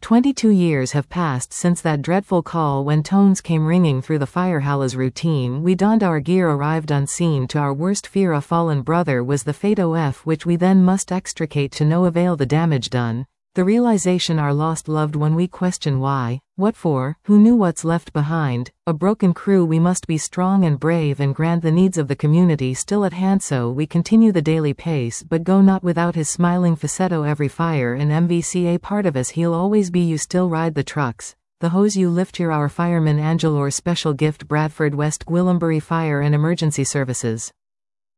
22 years have passed since that dreadful call when tones came ringing through the Firehala's routine. We donned our gear, arrived unseen. To our worst fear, a fallen brother was the fate of which we then must extricate, to no avail. The damage done, the realization our lost loved one. We question why, what for, who knew what's left behind. A broken crew. We must be strong and brave and grant the needs of the community still at hand. So we continue the daily pace, but go not without his smiling facetto. Every fire and MVC a part of us. He'll always be. You still ride the trucks, the hose you lift. You're our fireman angel. Or special gift. Bradford West Gwillimbury Fire and Emergency Services.